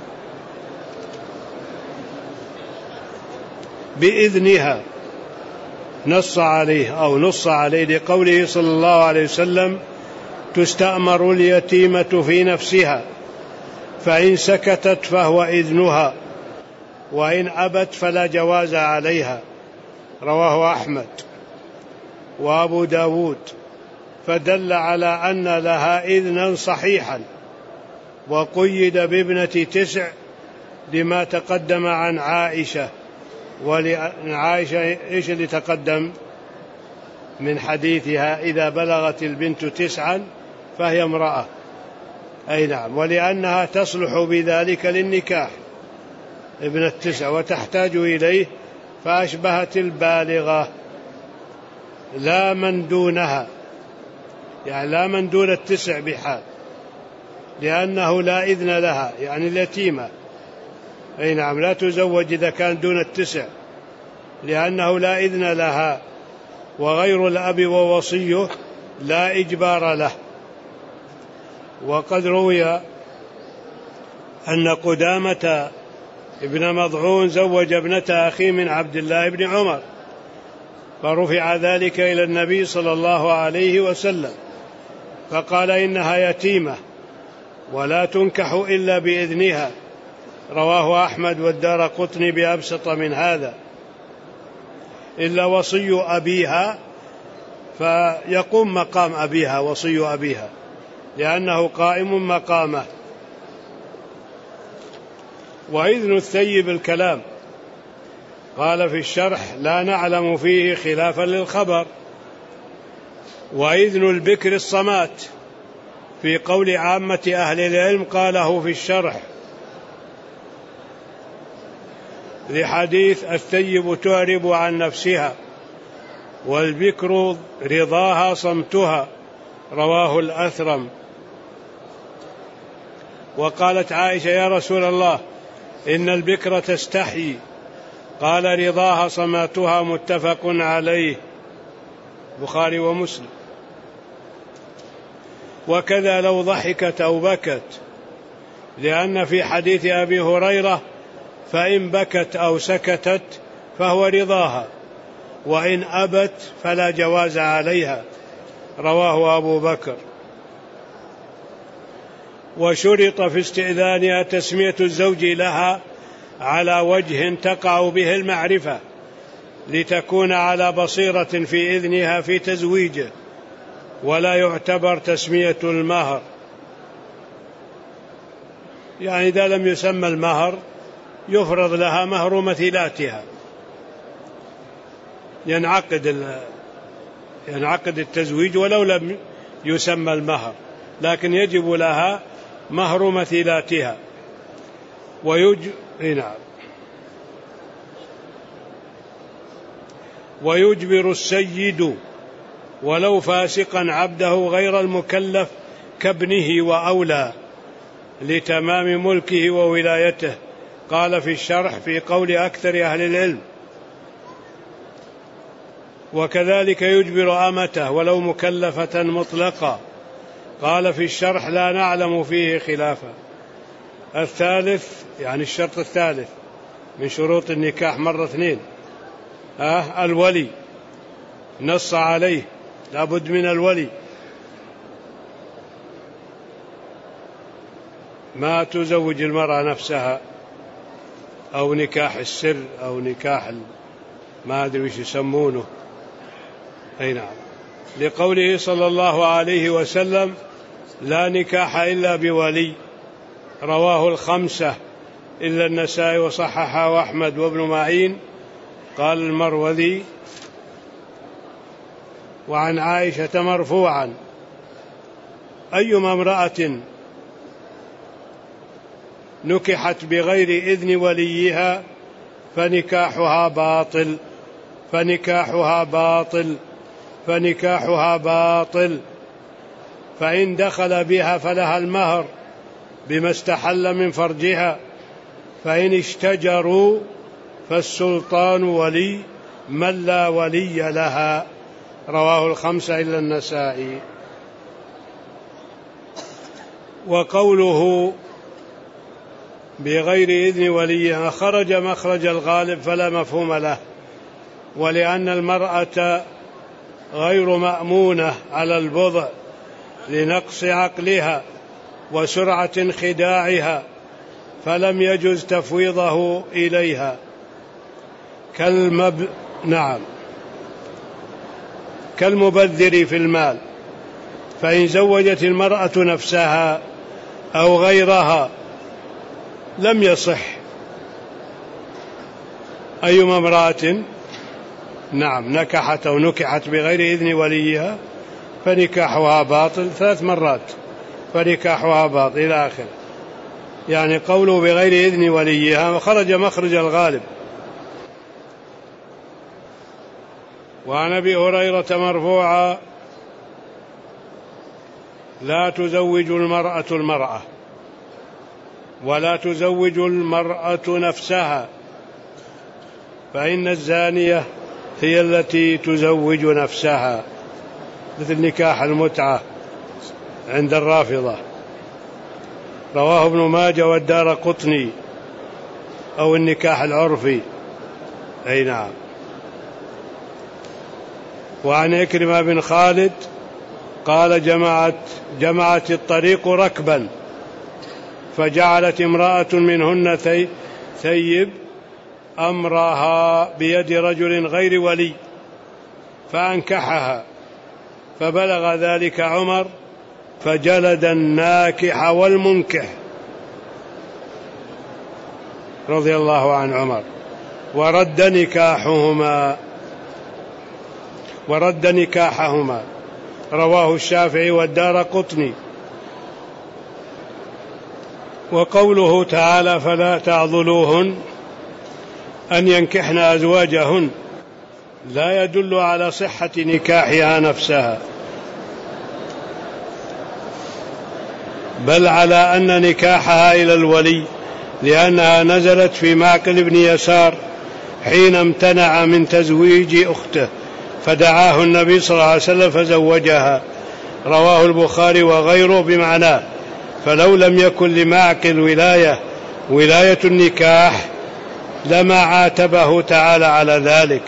بإذنها، نص عليه أو نص عليه لقوله صلى الله عليه وسلم: تستأمر اليتيمة في نفسها، فإن سكتت فهو إذنها، وإن أبت فلا جواز عليها. رواه أحمد وأبو داود. فدل على أن لها إذنا صحيحا، وقيد بابنة تسع لما تقدم عن عائشة. ولأن عائشة إيش اللي تقدم من حديثها؟ إذا بلغت البنت تسعا فهي امرأة. أي نعم، ولأنها تصلح بذلك للنكاح ابن التسع وتحتاج إليه، فأشبهت البالغة لا من دونها، يعني لا من دون التسع بحال، لأنه لا إذن لها، يعني اليتيمة. أي نعم، لا تزوج إذا كان دون التسع. لأنه لا إذن لها، وغير الأب ووصيه لا إجبار له. وقد روي أن قدامة ابن مضعون زوج ابنة أخيه من عبد الله بن عمر، فرفع ذلك إلى النبي صلى الله عليه وسلم فقال إنها يتيمة ولا تنكح إلا بإذنها. رواه أحمد والدارقطني بأبسط من هذا. إلا وصي أبيها فيقوم مقام أبيها، وصي أبيها، لأنه قائم مقامه. وإذن الثيب الكلام. قال في الشرح: لا نعلم فيه خلافا للخبر. وإذن البكر الصمات في قول عامة أهل العلم، قاله في الشرح لحديث: الثيب تعرب عن نفسها، والبكر رضاها صمتها. رواه الأثرم. وقالت عائشة: يا رسول الله، إن البكر تستحي. قال: رضاها صماتها. متفق عليه، بخاري ومسلم. وكذا لو ضحكت أو بكت، لأن في حديث أبي هريرة: فإن بكت أو سكتت فهو رضاها، وإن أبت فلا جواز عليها. رواه أبو بكر. وشرط في استئذانها تسمية الزوج لها على وجه تقع به المعرفة، لتكون على بصيرة في إذنها في تزويجه، ولا يعتبر تسمية المهر. يعني إذا لم يسمى المهر يفرض لها مهر مثيلاتها، ينعقد ينعقد التزويج ولو لم يسمى المهر، لكن يجب لها مهر مثيلاتها. ويج... نعم. ويجبر السيد ولو فاسقا عبده غير المكلف كابنه وأولى، لتمام ملكه وولايته. قال في الشرح في قول أكثر أهل العلم. وكذلك يجبر أمته ولو مكلفة مطلقة. قال في الشرح: لا نعلم فيه خلافا. الثالث، يعني الشرط الثالث من شروط النكاح، مرة اثنين، آه الولي، نص عليه، لابد من الولي. ما تزوج المرأة نفسها، أو نكاح السر، أو نكاح ما أدري وش يسمونه. أي نعم. لقوله صلى الله عليه وسلم: لا نكاح إلا بولي. رواه الخمسة إلا النسائي وصححه أحمد وابن معين. قال المروذي: وعن عائشة مرفوعا: أيما امرأة نكحت بغير إذن وليها فنكاحها باطل فنكاحها باطل فنكاحها باطل فإن دخل بها فلها المهر بما استحل من فرجها، فإن اشتجروا فالسلطان ولي من لا ولي لها. رواه الخمسة إلا النسائي. وقوله بغير إذن وليها خرج مخرج الغالب فلا مفهوم له، ولأن المرأة غير مأمونة على البضع لنقص عقلها وسرعة خداعها، فلم يجز تفويضه إليها كالمب... نعم كالمبذر في المال. فإن زوجت المرأة نفسها أو غيرها لم يصح. أيما امرأة نعم نكحت أو نكحت بغير إذن وليها فنكاحها باطل ثلاث مرات، فنكاحها باطل إلى آخره. يعني قوله بغير إذن وليها خرج مخرج الغالب. وعن أبي هريرة مرفوعا: لا تزوج المرأة المرأة ولا تزوج المرأة نفسها فإن الزانية هي التي تزوج نفسها، مثل نكاح المتعة عند الرافضة. رواه ابن ماجه والدارقطني. أو النكاح العرفي. أي نعم. وعن عكرمة بن خالد قال جمعت, جمعت الطريق ركبا، فجعلت امرأة منهن ثيب أمرها بيد رجل غير ولي فأنكحها، فبلغ ذلك عمر فجلد الناكح والمنكح رضي الله عن عمر، ورد نكاحهما ورد نكاحهما. رواه الشافعي والدارقطني. وقوله تعالى فلا تعضلوهن أن ينكحن أزواجهن لا يدل على صحة نكاحها نفسها، بل على أن نكاحها إلى الولي، لأنها نزلت في معقل بن يسار حين امتنع من تزويج أخته فدعاه النبي صلى الله عليه وسلم فزوجها. رواه البخاري وغيره بمعناه. فلو لم يكن لمعقل ولاية ولاية النكاح لما عاتبه تعالى على ذلك،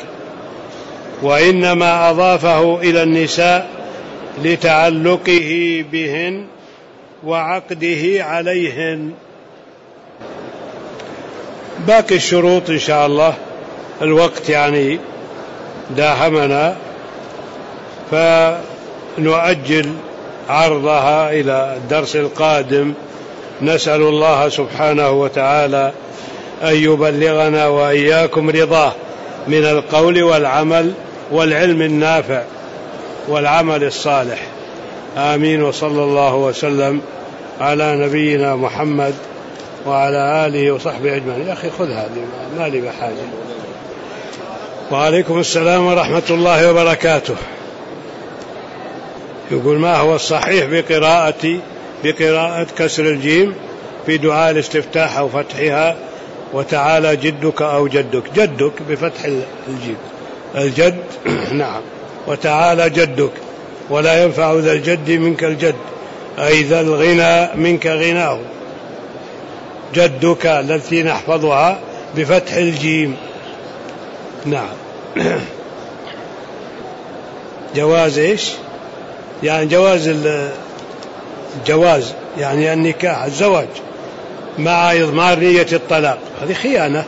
وإنما أضافه إلى النساء لتعلقه بهن وعقده عليهن. باقي الشروط إن شاء الله، الوقت يعني داهمنا، فنؤجل عرضها إلى الدرس القادم. نسأل الله سبحانه وتعالى أن يبلغنا وإياكم رضاه من القول والعمل والعلم النافع والعمل الصالح. آمين. وصلى الله وسلم على نبينا محمد وعلى آله وصحبه أجمعين. يا أخي خذ هذه، ما لي بحاجة. وعليكم السلام ورحمة الله وبركاته. يقول ما هو الصحيح بقراءة بقراءة كسر الجيم في دعاء الاستفتاح أو فتحها وتعالى جدك أو جدك؟ جدك بفتح الجيم، الجد نعم، وتعالى جدك، ولا ينفع ذا الجد منك الجد، أي ذا الغنى منك غناه. جدك التي نحفظها بفتح الجيم. نعم. جواز إيش؟ يعني جواز الجواز يعني النكاح الزواج مع إضمار نية الطلاق، هذه خيانة.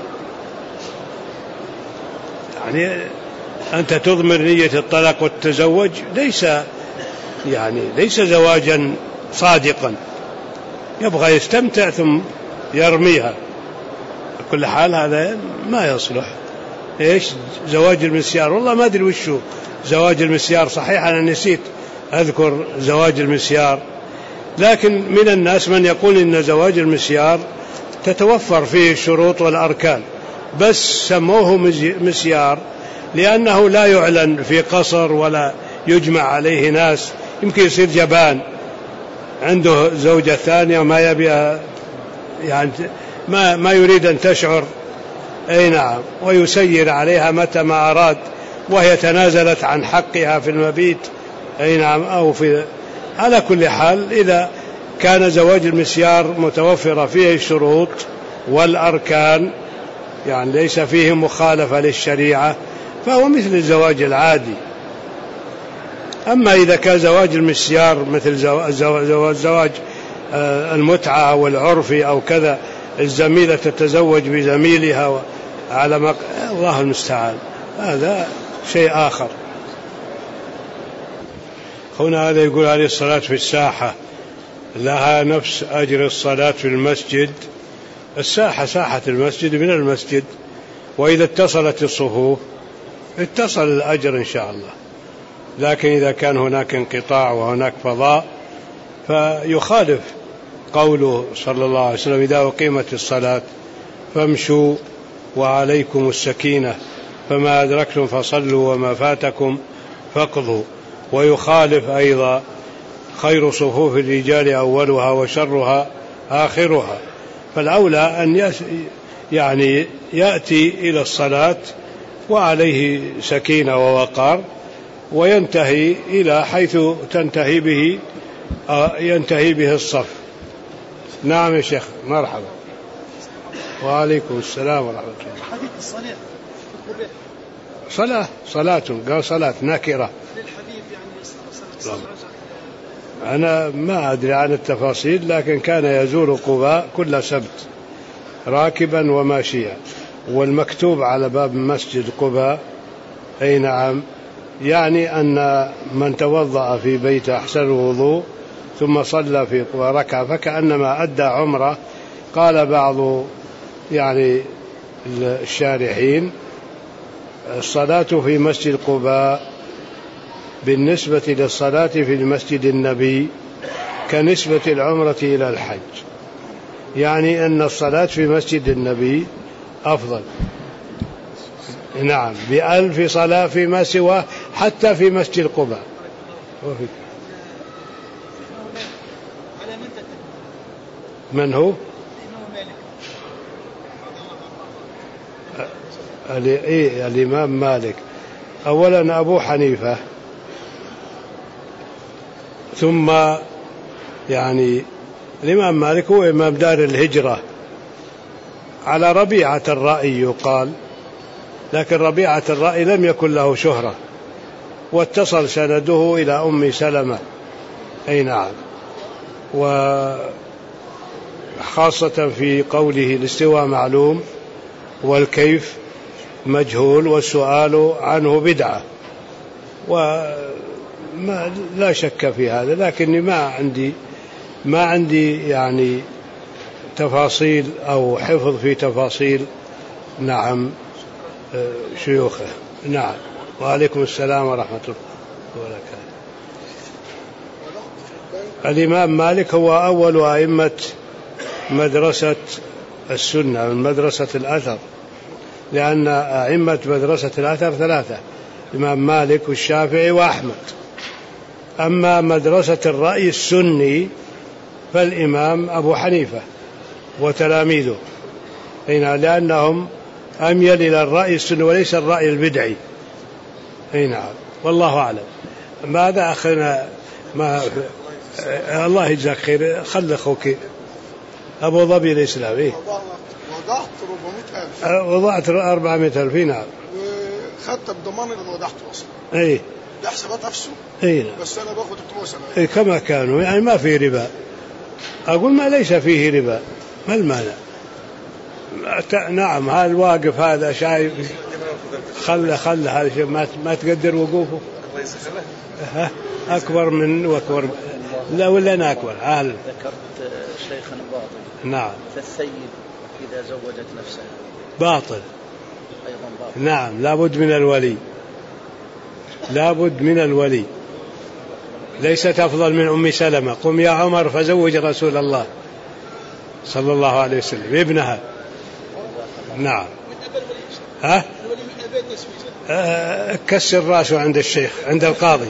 يعني أنت تضمر نية الطلاق والتزوج، ليس يعني ليس زواجا صادقا، يبغى يستمتع ثم يرميها. بكل حال هذا ما يصلح. إيش زواج المسيار؟ والله ما أدري وشو زواج المسيار. صحيح أنا نسيت أذكر زواج المسيار، لكن من الناس من يقول إن زواج المسيار تتوفر فيه الشروط والأركان، بس سموه مسيار لأنه لا يعلن في قصر ولا يجمع عليه ناس. يمكن يصير جبان عنده زوجة ثانية وما يبيها، يعني ما, ما يريد أن تشعر. أي نعم. ويسير عليها متى ما أراد، وهي تنازلت عن حقها في المبيت. أي نعم. أو في على كل حال إذا كان زواج المسيار متوفر فيه الشروط والأركان، يعني ليس فيه مخالفة للشريعة، فهو مثل الزواج العادي. أما إذا كان زواج المسيار مثل زواج المتعة والعرفي أو كذا، الزميلة تتزوج بزميلها على مق... الله المستعان، هذا شيء آخر. هنا هذا يقول عليه الصلاة في الساحة لها نفس أجر الصلاة في المسجد. الساحة ساحة المسجد من المسجد، وإذا اتصلت الصفوف اتصل الأجر إن شاء الله. لكن إذا كان هناك انقطاع وهناك فضاء فيخالف قوله صلى الله عليه وسلم إذا أقيمت الصلاة فامشوا وعليكم السكينة، فما أدركتم فصلوا وما فاتكم فاقضوا. ويخالف أيضا خير صفوف الرجال أولها وشرها آخرها. فالأولى أن يعني يأتي إلى الصلاة وعليه سكينة ووقار، وينتهي إلى حيث تنتهي به ينتهي به الصف. نعم يا شيخ، مرحبا. وعليكم السلام ورحمة الله. حديث الصلاة صلاة صلاة قال صلاة نكرة للحديث يعني صلاة. أنا ما أدري عن التفاصيل، لكن كان يزور قباء كل سبت راكبا وماشيا، والمكتوب على باب مسجد قباء أي نعم، يعني أن من توضأ في بيت أحسن الوضوء ثم صلى في قباء ركعة فكأنما أدى عمره. قال بعض يعني الشارحين: الصلاة في مسجد قباء بالنسبة للصلاة في المسجد النبي كنسبة العمرة إلى الحج، يعني أن الصلاة في مسجد النبي أفضل نعم بألف صلاة فيما سواه حتى في مسجد قباء. من هو؟ إيه الإمام مالك. أولا أبو حنيفة، ثم يعني الإمام مالك هو إمام دار الهجرة، على ربيعة الرأي يقال، لكن ربيعة الرأي لم يكن له شهرة، واتصل سنده إلى أم سلمة أي نعم، وخاصة في قوله الاستواء معلوم والكيف مجهول والسؤال عنه بدعة، وما لا شك في هذا، لكني ما عندي ما عندي يعني تفاصيل أو حفظ في تفاصيل نعم شيوخه. نعم. وعليكم السلام ورحمة الله وبركاته. الإمام مالك هو أول أئمة مدرسة السنة من مدرسة الأثر، لأن أئمة مدرسة الأثر ثلاثة: الإمام مالك والشافعي وأحمد. أما مدرسة الرأي السني فالإمام أبو حنيفة وتلاميذه، لأنهم أميل إلى الرأي السني وليس الرأي البدعي. أي نعم، والله أعلم. ماذا أخنا ما الله يجزاك خير، خل أخوك أبو ظبي الإسلامي. وضعت أربعمائة ألف. وضعت أربعمائة ألف. نعم. وخدت بضمان اللي وضعته أصلا. أي. ده حسابات نفسه. أي. بس أنا باخد ثلاثمائة وسبعين. أي كما كانوا، يعني ما في ربا. أقول ما ليس فيه ربا، ما المانع؟ نعم. هذا الواقف هذا شايف خله خله هذا شيء ما ما تقدر وقوفه. ها أكبر من وأكبر. لا ولا أنا أكبر. عال. ذكرت شيخنا باطل. نعم. فالسيد إذا زوجت نفسها باطل. أيضا باطل. نعم، لابد من الولي، لابد من الولي. ليست أفضل من أم سلمة: قم يا عمر فزوج رسول الله صلى الله عليه وسلم ابنها. نعم. ها أه كسر راسه عند الشيخ عند القاضي،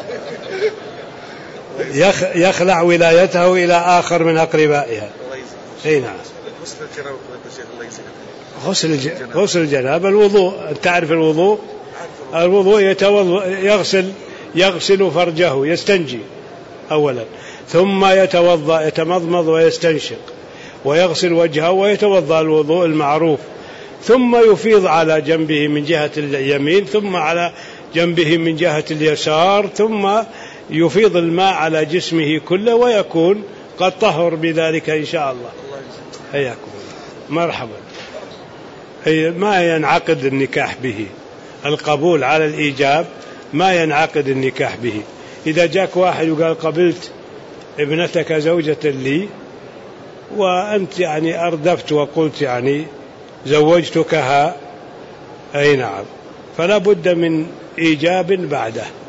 يخلع ولايته إلى آخر من أقربائها. أي نعم. غسل غسل الجنابة الوضوء. تعرف الوضوء؟ الوضوء يغسل يغسل فرجه، يستنجي أولا، ثم يتوضأ يتمضمض ويستنشق، ويغسل وجهه ويتوضأ الوضوء المعروف، ثم يفيض على جنبه من جهة اليمين، ثم على جنبه من جهة اليسار، ثم يفيض الماء على جسمه كله، ويكون قد طهر بذلك إن شاء الله. حياكم مرحبا. ما ينعقد النكاح به، القبول على الإيجاب ما ينعقد النكاح به. إذا جاك واحد وقال قبلت ابنتك زوجة لي، وأنت يعني أردفت وقلت يعني زوجتكها، أي نعم، فلا بد من إيجاب بعده.